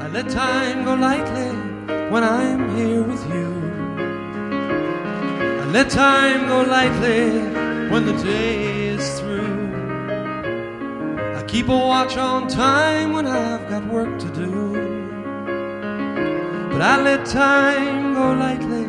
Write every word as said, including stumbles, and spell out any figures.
I let time go lightly when I'm here with you. I let time go lightly when the day is through. I keep a watch on time when I've got work to do. But I let time go lightly